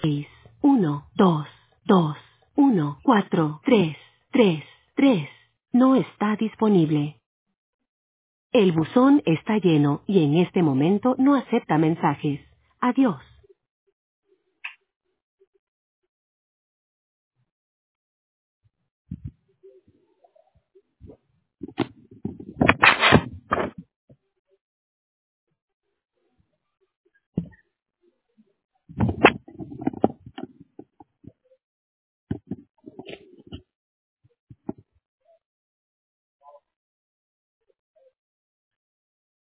6, 1, 2, 2, 1, 4, 3, 3, 3. No está disponible. El buzón está lleno y en este momento no acepta mensajes. Adiós.